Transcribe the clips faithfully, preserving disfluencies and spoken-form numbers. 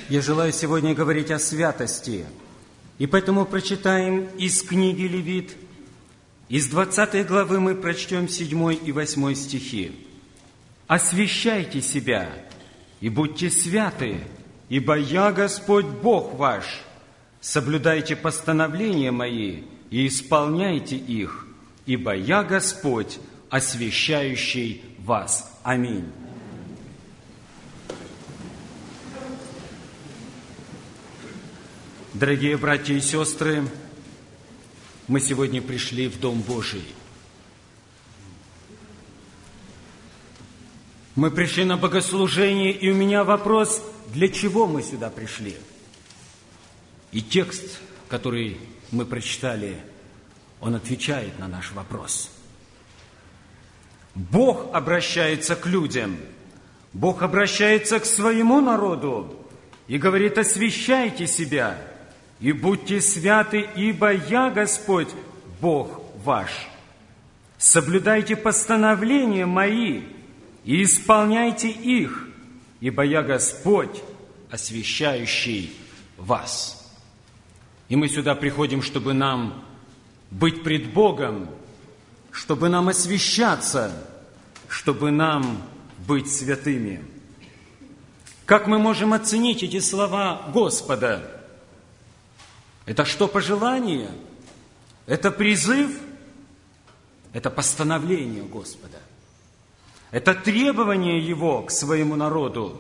Я желаю сегодня говорить о святости, и поэтому прочитаем из книги Левит. Из двадцатой главы мы прочтем седьмой и восьмой стихи. «Освящайте себя и будьте святы, ибо я Господь Бог ваш. Соблюдайте постановления мои и исполняйте их, ибо я Господь, освящающий вас». Аминь. Дорогие братья и сестры, мы сегодня пришли в Дом Божий. Мы пришли на богослужение, и у меня вопрос, для чего мы сюда пришли? И текст, который мы прочитали, он отвечает на наш вопрос. Бог обращается к людям, Бог обращается к своему народу и говорит: освящайте себя и будьте святы, ибо я Господь, Бог ваш. Соблюдайте постановления мои и исполняйте их, ибо я Господь, освящающий вас. И мы сюда приходим, чтобы нам быть пред Богом, чтобы нам освящаться, чтобы нам быть святыми. Как мы можем оценить эти слова Господа? Это что, пожелание? Это призыв? Это постановление Господа. Это требование Его к своему народу,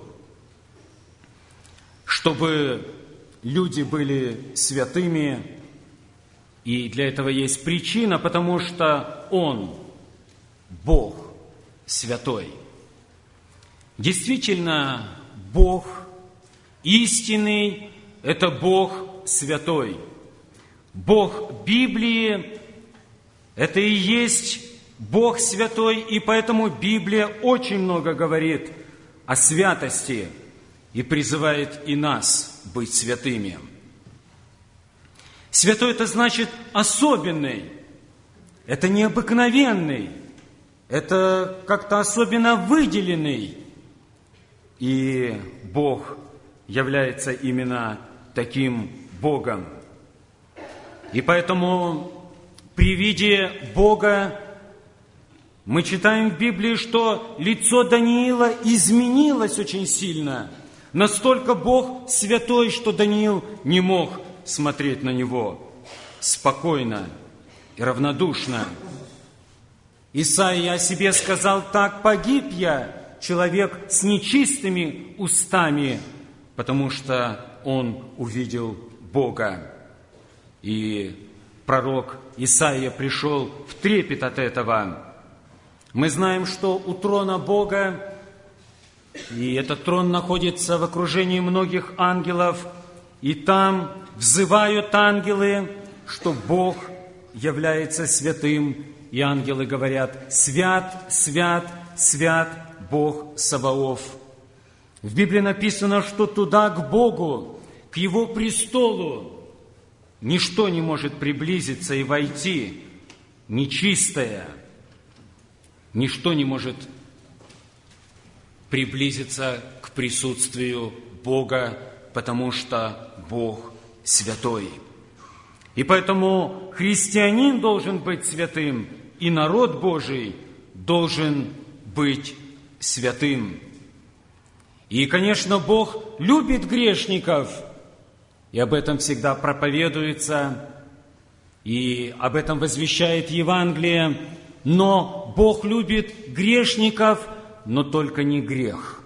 чтобы люди были святыми. И для этого есть причина, потому что Он, Бог святой. Действительно, Бог истинный – это Бог святой. Бог Библии – это и есть Бог святой, и поэтому Библия очень много говорит о святости и призывает и нас быть святыми. Святой – это значит особенный, это необыкновенный, это как-то особенно выделенный. И Бог является именно таким Богом. И поэтому при виде Бога мы читаем в Библии, что лицо Даниила изменилось очень сильно. Настолько Бог святой, что Даниил не мог смотреть на Него спокойно и равнодушно. Исаия о себе сказал так: «Погиб я, человек с нечистыми устами, потому что он увидел Бога». И пророк Исаия пришел в трепет от этого. Мы знаем, что у трона Бога, и этот трон находится в окружении многих ангелов, и там взывают ангелы, что Бог является святым, и ангелы говорят: «Свят, свят, свят Бог Саваоф». В Библии написано, что туда, к Богу, к Его престолу, ничто не может приблизиться и войти нечистое, ничто не может приблизиться к присутствию Бога, потому что Бог святой. И поэтому христианин должен быть святым, и народ Божий должен быть святым. И, конечно, Бог любит грешников, и об этом всегда проповедуется, и об этом возвещает Евангелие. Но Бог любит грешников, но только не грех.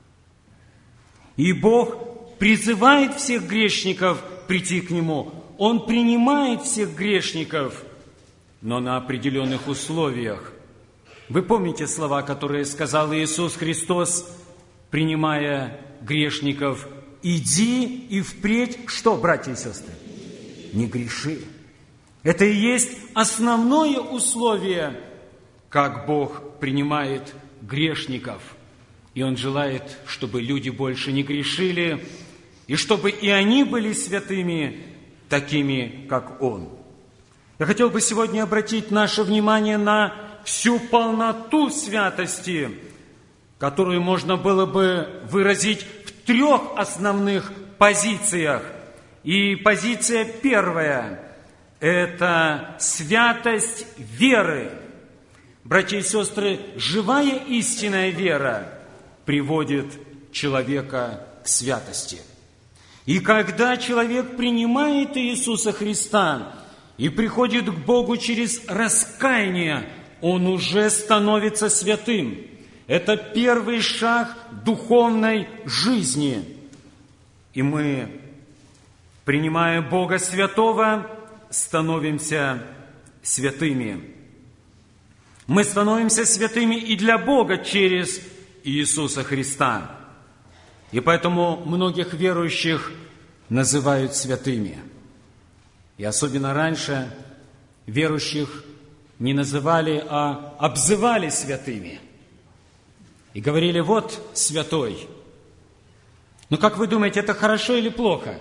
И Бог призывает всех грешников прийти к Нему. Он принимает всех грешников, но на определенных условиях. Вы помните слова, которые сказал Иисус Христос, принимая грешников: «Иди и впредь…» Что, братья и сестры? Не греши. Это и есть основное условие, как Бог принимает грешников. И Он желает, чтобы люди больше не грешили, и чтобы и они были святыми, такими, как Он. Я хотел бы сегодня обратить наше внимание на всю полноту святости, которую можно было бы выразить в трех основных позициях. И позиция первая – это святость веры. Братья и сестры, живая истинная вера приводит человека к святости. И когда человек принимает Иисуса Христа и приходит к Богу через раскаяние, он уже становится святым. Это первый шаг духовной жизни. И мы, принимая Бога Святого, становимся святыми. Мы становимся святыми и для Бога через Иисуса Христа. И поэтому многих верующих называют святыми. И особенно раньше верующих не называли, а обзывали святыми. И говорили: вот святой. Но как вы думаете, это хорошо или плохо?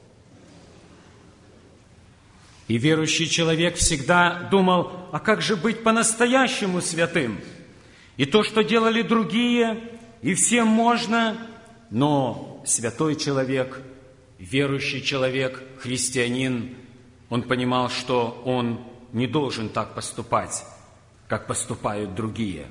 И верующий человек всегда думал: а как же быть по-настоящему святым? И то, что делали другие, и всем можно, но святой человек, верующий человек, христианин, он понимал, что он не должен так поступать, как поступают другие.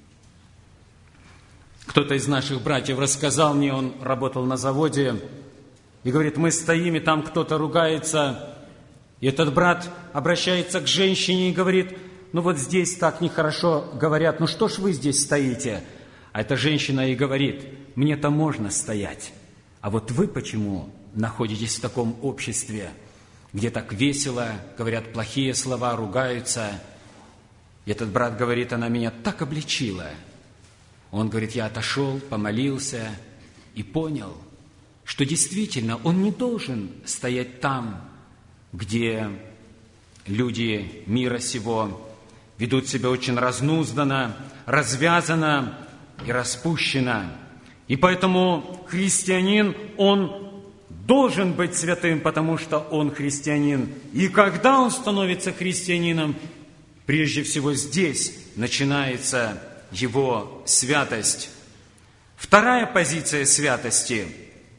Кто-то из наших братьев рассказал мне, он работал на заводе, и говорит: мы стоим, и там кто-то ругается, и этот брат обращается к женщине и говорит: ну вот здесь так нехорошо говорят, ну что ж вы здесь стоите? А эта женщина и говорит: мне-то можно стоять, а вот вы почему находитесь в таком обществе, где так весело, говорят плохие слова, ругаются? И этот брат говорит: она меня так обличила. Он говорит: я отошел, помолился и понял, что действительно он не должен стоять там, где люди мира сего ведут себя очень разнузданно, развязанно и распущенно. И поэтому христианин, он должен быть святым, потому что он христианин. И когда он становится христианином, прежде всего здесь начинается его святость. Вторая позиция святости,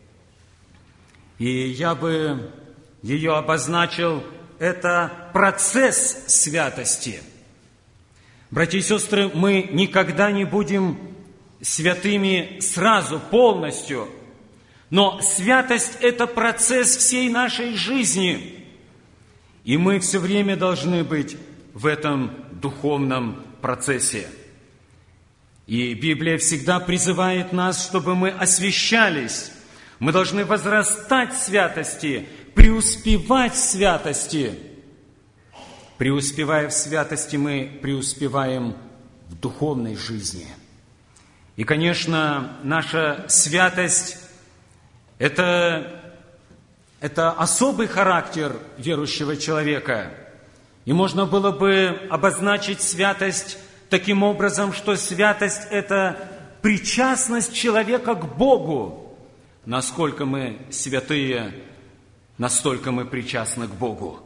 и я бы ее обозначил, это процесс святости. Братья и сестры, мы никогда не будем святыми сразу, полностью, но святость – это процесс всей нашей жизни, и мы все время должны быть в этом духовном процессе. И Библия всегда призывает нас, чтобы мы освящались. Мы должны возрастать в святости, преуспевать в святости. Преуспевая в святости, мы преуспеваем в духовной жизни. И, конечно, наша святость – это, это особый характер верующего человека. И можно было бы обозначить святость таким образом, что святость – это причастность человека к Богу. Насколько мы святые, настолько мы причастны к Богу.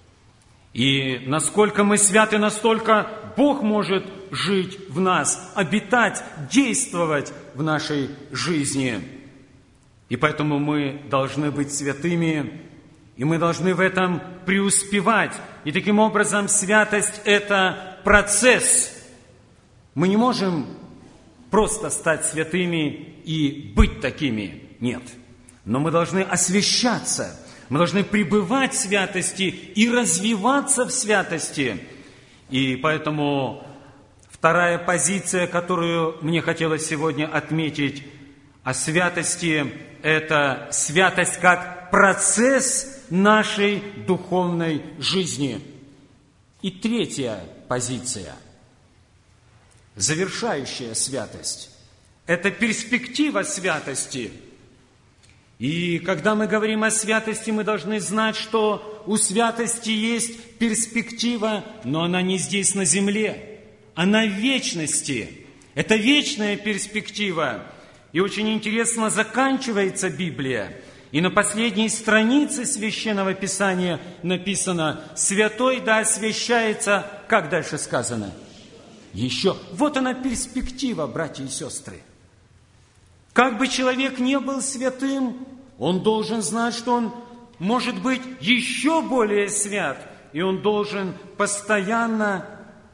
И насколько мы святы, настолько Бог может жить в нас, обитать, действовать в нашей жизни. И поэтому мы должны быть святыми, и мы должны в этом преуспевать. И таким образом святость – это процесс. Мы не можем просто стать святыми и быть такими. Нет. Но мы должны освящаться. Мы должны пребывать в святости и развиваться в святости. И поэтому вторая позиция, которую мне хотелось сегодня отметить о святости, это святость как процесс нашей духовной жизни. И третья позиция, завершающая святость, это перспектива святости. И когда мы говорим о святости, мы должны знать, что у святости есть перспектива, но она не здесь на земле, она в вечности. Это вечная перспектива. И очень интересно заканчивается Библия. И на последней странице Священного Писания написано: «Святой да освящается», как дальше сказано? Еще. Вот она перспектива, братья и сестры. Как бы человек не был святым, он должен знать, что он может быть еще более свят, и он должен постоянно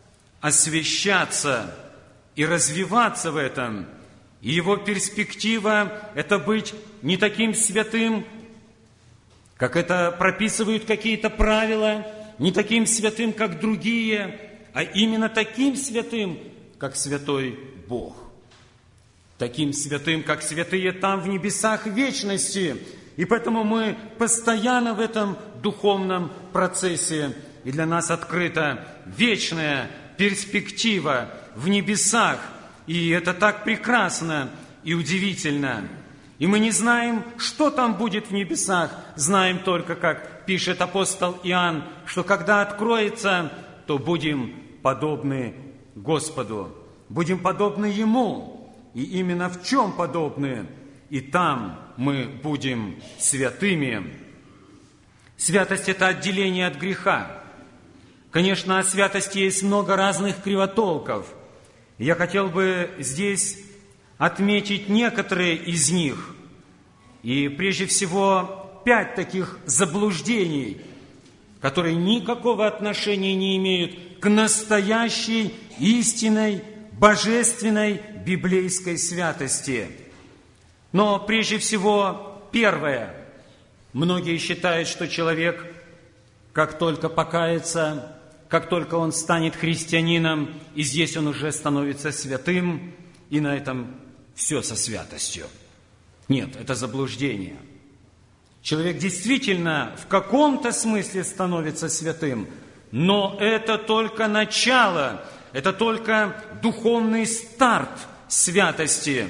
освящаться и развиваться в этом. И его перспектива – это быть не таким святым, как это прописывают какие-то правила, не таким святым, как другие, а именно таким святым, как святой Бог. Таким святым, как святые там в небесах вечности. И поэтому мы постоянно в этом духовном процессе. И для нас открыта вечная перспектива в небесах. И это так прекрасно и удивительно. И мы не знаем, что там будет в небесах. Знаем только, как пишет апостол Иоанн, что когда откроется, то будем подобны Господу. Будем подобны Ему. И именно в чем подобны? И там мы будем святыми. Святость – это отделение от греха. Конечно, о святости есть много разных кривотолков. Я хотел бы здесь отметить некоторые из них. И прежде всего, пять таких заблуждений, которые никакого отношения не имеют к настоящей, истинной, божественной, библейской святости. Но прежде всего, первое. Многие считают, что человек, как только покается, как только он станет христианином, и здесь он уже становится святым, и на этом все со святостью. Нет, это заблуждение. Человек действительно в каком-то смысле становится святым, но это только начало, это только духовный старт святости.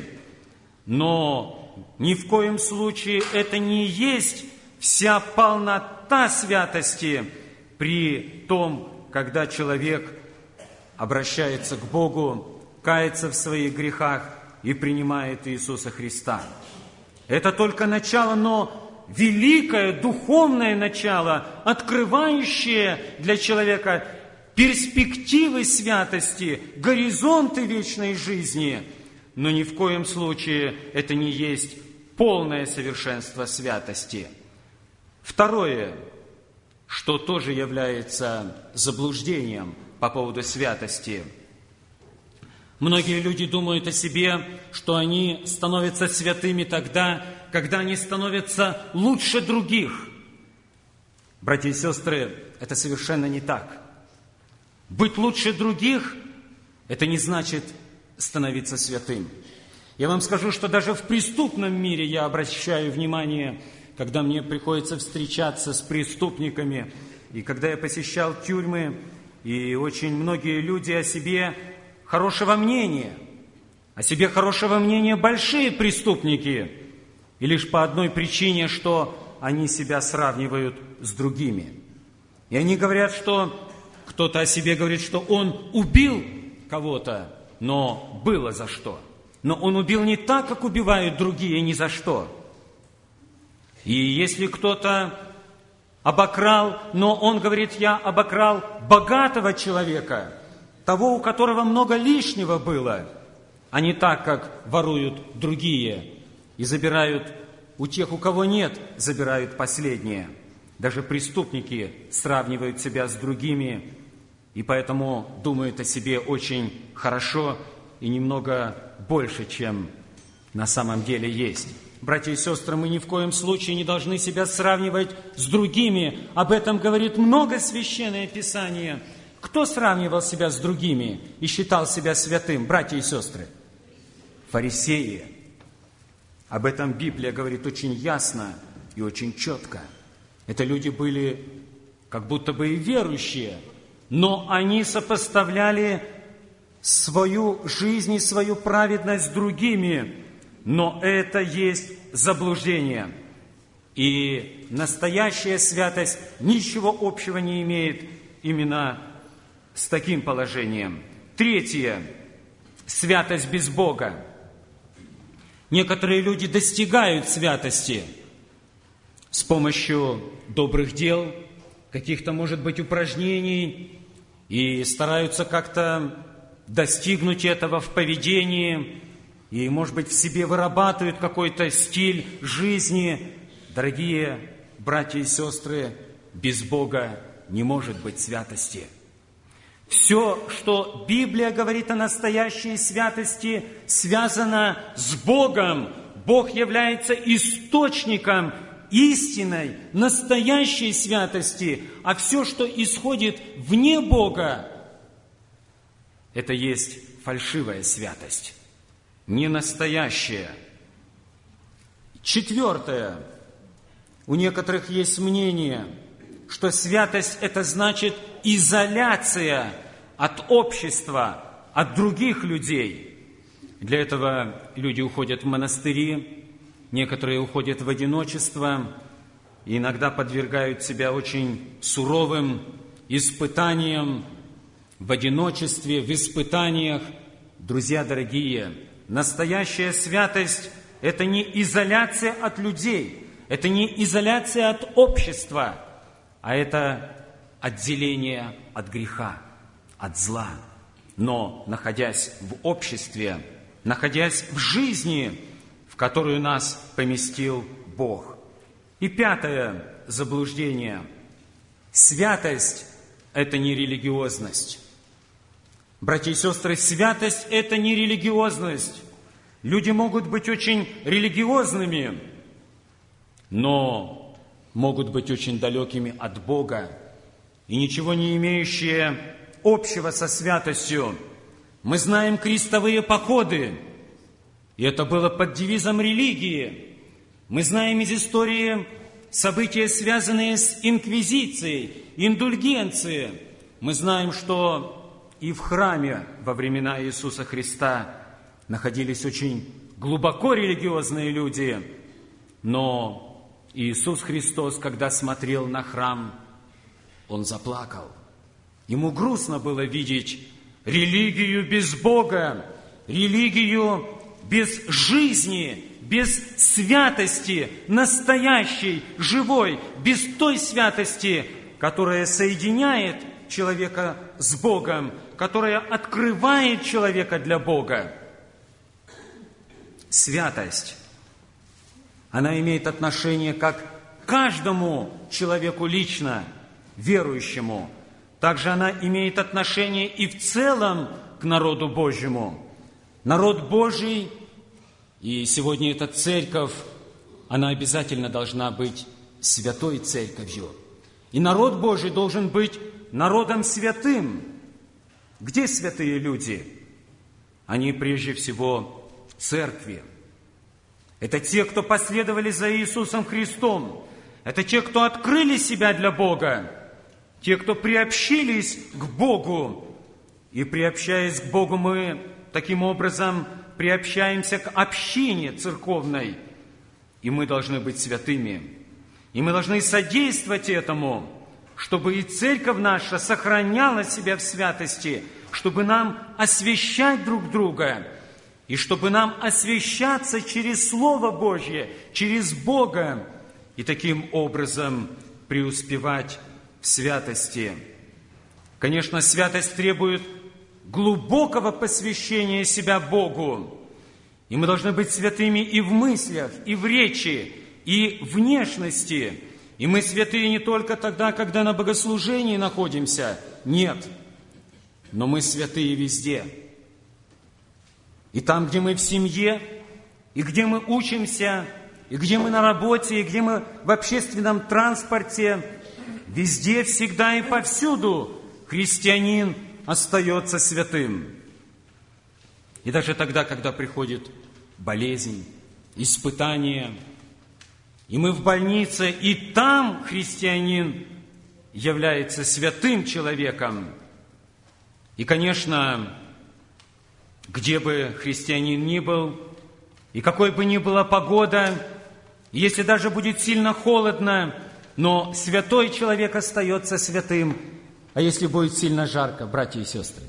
Но ни в коем случае это не есть вся полнота святости при том, когда человек обращается к Богу, кается в своих грехах и принимает Иисуса Христа. Это только начало, но великое духовное начало, открывающее для человека перспективы святости, горизонты вечной жизни. Но ни в коем случае это не есть полное совершенство святости. Второе, что тоже является заблуждением по поводу святости. Многие люди думают о себе, что они становятся святыми тогда, когда они становятся лучше других. Братья и сестры, это совершенно не так. Быть лучше других – это не значит становиться святым. Я вам скажу, что даже в преступном мире я обращаю внимание, когда мне приходится встречаться с преступниками, и когда я посещал тюрьмы, и очень многие люди о себе хорошего мнения, о себе хорошего мнения большие преступники, и лишь по одной причине, что они себя сравнивают с другими. И они говорят, что кто-то о себе говорит, что он убил кого-то, но было за что. Но он убил не так, как убивают другие, ни за что. И если кто-то обокрал, но он говорит, я обокрал богатого человека, того, у которого много лишнего было, а не так, как воруют другие и забирают у тех, у кого нет, забирают последнее. Даже преступники сравнивают себя с другими, и поэтому думают о себе очень хорошо и немного больше, чем на самом деле есть. Братья и сестры, мы ни в коем случае не должны себя сравнивать с другими. Об этом говорит много Священное Писание. Кто сравнивал себя с другими и считал себя святым, братья и сестры? Фарисеи. Об этом Библия говорит очень ясно и очень четко. Это люди были как будто бы и верующие, но они сопоставляли свою жизнь и свою праведность с другими. Но это есть заблуждение. И настоящая святость ничего общего не имеет именно с таким положением. Третье. Святость без Бога. Некоторые люди достигают святости с помощью добрых дел, каких-то, может быть, упражнений, и стараются как-то достигнуть этого в поведении, и, может быть, в себе вырабатывают какой-то стиль жизни. Дорогие братья и сестры, без Бога не может быть святости. Все, что Библия говорит о настоящей святости, связано с Богом. Бог является источником истинной, настоящей святости, а все, что исходит вне Бога, это есть фальшивая святость, не настоящая. Четвертое. У некоторых есть мнение, что святость – это значит изоляция от общества, от других людей. Для этого люди уходят в монастыри, некоторые уходят в одиночество и иногда подвергают себя очень суровым испытаниям в одиночестве, в испытаниях. Друзья дорогие, настоящая святость – это не изоляция от людей, это не изоляция от общества, а это отделение от греха, от зла. Но, находясь в обществе, находясь в жизни, в которую нас поместил Бог. И пятое заблуждение. Святость – это не религиозность. Братья и сестры, святость – это не религиозность. Люди могут быть очень религиозными, но могут быть очень далекими от Бога и ничего не имеющие общего со святостью. Мы знаем крестовые походы, и это было под девизом религии. Мы знаем из истории события, связанные с инквизицией, индульгенцией. Мы знаем, что и в храме во времена Иисуса Христа находились очень глубоко религиозные люди, но Иисус Христос, когда смотрел на храм, Он заплакал. Ему грустно было видеть религию без Бога, религию без жизни, без святости, настоящей, живой, без той святости, которая соединяет человека с Богом, которая открывает человека для Бога. Святость, она имеет отношение как к каждому человеку лично, верующему. Также она имеет отношение и в целом к народу Божьему. Народ Божий, и сегодня эта церковь, она обязательно должна быть святой церковью. И народ Божий должен быть народом святым. Где святые люди? Они прежде всего в церкви. Это те, кто последовали за Иисусом Христом. Это те, кто открыли себя для Бога. Те, кто приобщились к Богу. И приобщаясь к Богу, мы таким образом приобщаемся к общине церковной. И мы должны быть святыми. И мы должны содействовать этому, чтобы и церковь наша сохраняла себя в святости, чтобы нам освящать друг друга, и чтобы нам освящаться через Слово Божье, через Бога, и таким образом преуспевать в святости. Конечно, святость требует глубокого посвящения себя Богу. И мы должны быть святыми и в мыслях, и в речи, и в внешности. И мы святые не только тогда, когда на богослужении находимся. Нет. Но мы святые везде. И там, где мы в семье, и где мы учимся, и где мы на работе, и где мы в общественном транспорте, везде, всегда и повсюду христианин остается святым. И даже тогда, когда приходит болезнь, испытание, и мы в больнице, и там христианин является святым человеком. И, конечно, где бы христианин ни был, и какой бы ни была погода, если даже будет сильно холодно, но святой человек остается святым. А если будет сильно жарко, братья и сестры,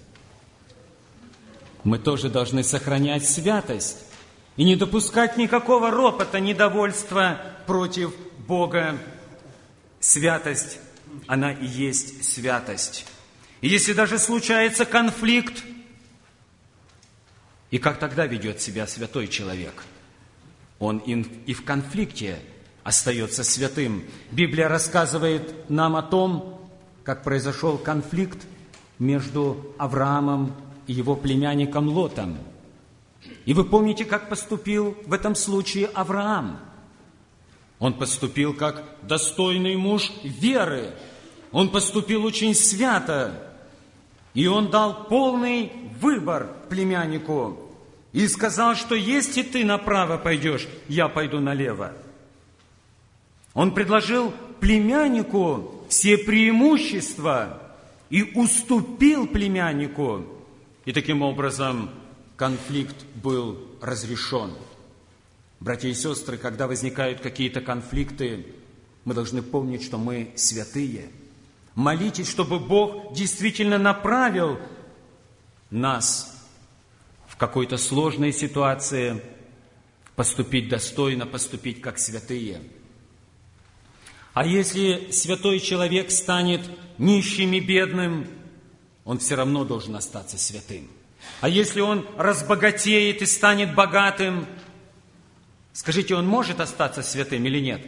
мы тоже должны сохранять святость и не допускать никакого ропота, недовольства против Бога. Святость, она и есть святость. И если даже случается конфликт, И как тогда ведет себя святой человек? Он и в конфликте остается святым. Библия рассказывает нам о том, как произошел конфликт между Авраамом и его племянником Лотом. И вы помните, как поступил в этом случае Авраам? Он поступил как достойный муж веры. Он поступил очень свято. И он дал полный выбор племяннику. И сказал, что если ты направо пойдешь, я пойду налево. Он предложил племяннику все преимущества и уступил племяннику. И таким образом конфликт был разрешен. Братья и сестры, когда возникают какие-то конфликты, мы должны помнить, что мы святые. Молитесь, чтобы Бог действительно направил нас в какой-то сложной ситуации, поступить достойно, поступить как святые. А если святой человек станет нищим и бедным, он все равно должен остаться святым. А если он разбогатеет и станет богатым, скажите, он может остаться святым или нет?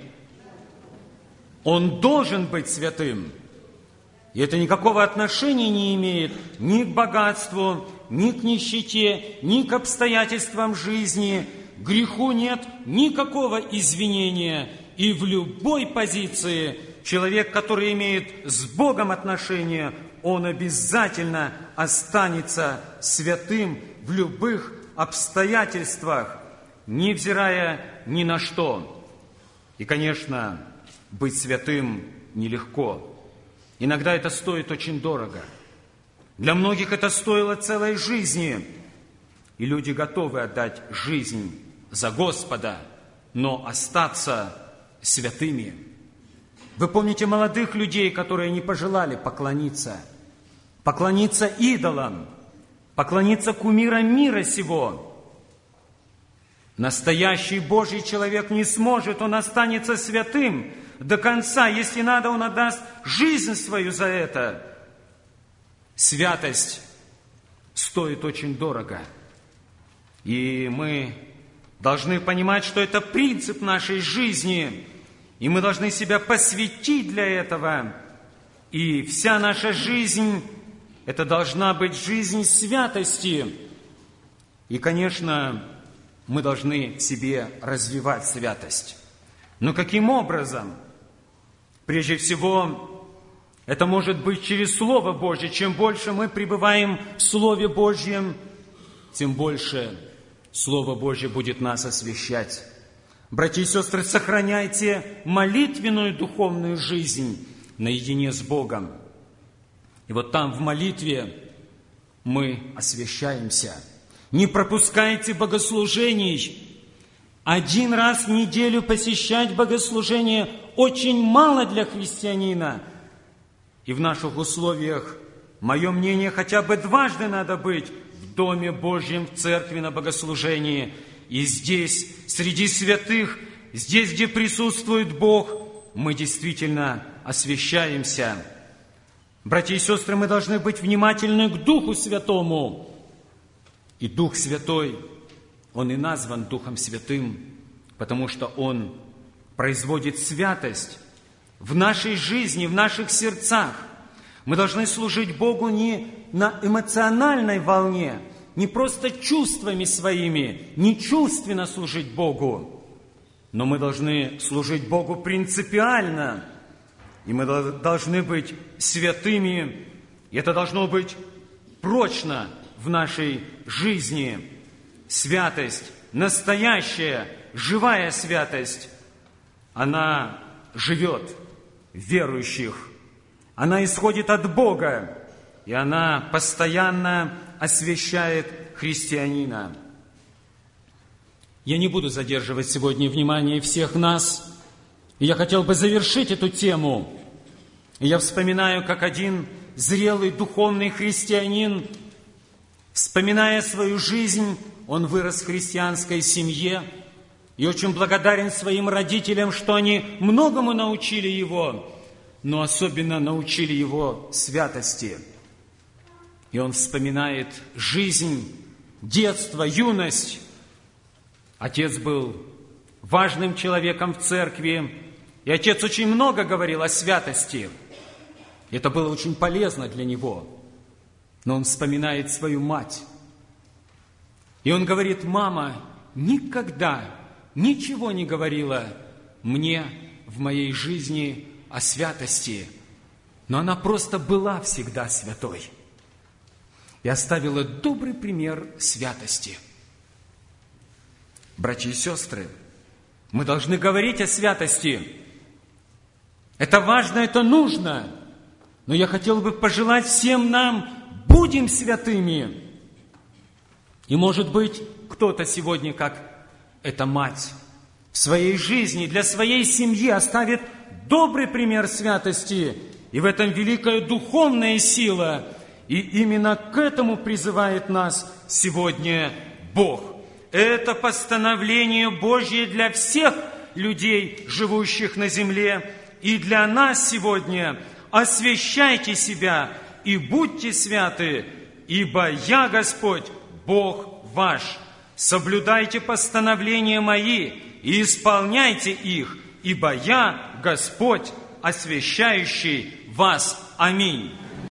Он должен быть святым. И это никакого отношения не имеет ни к богатству, ни к нищете, ни к обстоятельствам жизни. Греху нет никакого извинения. И в любой позиции человек, который имеет с Богом отношения, он обязательно останется святым в любых обстоятельствах, невзирая ни на что. И, конечно, быть святым нелегко. Иногда это стоит очень дорого. Для многих это стоило целой жизни. И люди готовы отдать жизнь за Господа, но остаться святыми. Вы помните молодых людей, которые не пожелали поклониться, поклониться идолам, поклониться кумирам мира сего. Настоящий Божий человек не сможет, он останется святым до конца. Если надо, он отдаст жизнь свою за это. Святость стоит очень дорого. И мы должны понимать, что это принцип нашей жизни. И мы должны себя посвятить для этого. И вся наша жизнь, это должна быть жизнь святости. И, конечно, мы должны в себе развивать святость. Но каким образом? Прежде всего, это может быть через Слово Божье. Чем больше мы пребываем в Слове Божьем, тем больше Слово Божье будет нас освящать. Братья и сестры, сохраняйте молитвенную духовную жизнь наедине с Богом. И вот там в молитве мы освящаемся. Не пропускайте богослужений. Один раз в неделю посещать богослужение очень мало для христианина. И в наших условиях, мое мнение, хотя бы дважды надо быть в Доме Божьем, в церкви на богослужении. И здесь, среди святых, здесь, где присутствует Бог, мы действительно освящаемся. Братья и сестры, мы должны быть внимательны к Духу Святому. И Дух Святой, Он и назван Духом Святым, потому что Он производит святость в нашей жизни, в наших сердцах. Мы должны служить Богу не на эмоциональной волне, не просто чувствами своими, не чувственно служить Богу, но мы должны служить Богу принципиально, и мы должны быть святыми, и это должно быть прочно в нашей жизни. Святость, настоящая, живая святость, она живет в верующих, она исходит от Бога, и она постоянно освящает христианина. Я не буду задерживать сегодня внимание всех нас, и я хотел бы завершить эту тему. И я вспоминаю, как один зрелый духовный христианин, вспоминая свою жизнь, он вырос в христианской семье и очень благодарен своим родителям, что они многому научили его, но особенно научили его святости. И он вспоминает жизнь детство, юность. Отец был важным человеком в церкви, и отец очень много говорил о святости. Это было очень полезно для него. Но он вспоминает свою мать. И он говорит: мама никогда ничего не говорила мне в моей жизни о святости, но она просто была всегда святой и оставила добрый пример святости. Братья и сестры, мы должны говорить о святости. Это важно, это нужно. Но я хотел бы пожелать всем нам: будем святыми. И, может быть, кто-то сегодня, как эта мать, в своей жизни, для своей семьи оставит добрый пример святости. И в этом великая духовная сила. И именно к этому призывает нас сегодня Бог. Это постановление Божье для всех людей, живущих на земле. И для нас сегодня: освящайте себя и будьте святы, ибо я, Господь, Бог ваш. Соблюдайте постановления мои и исполняйте их, ибо я, Господь, освящающий вас. Аминь.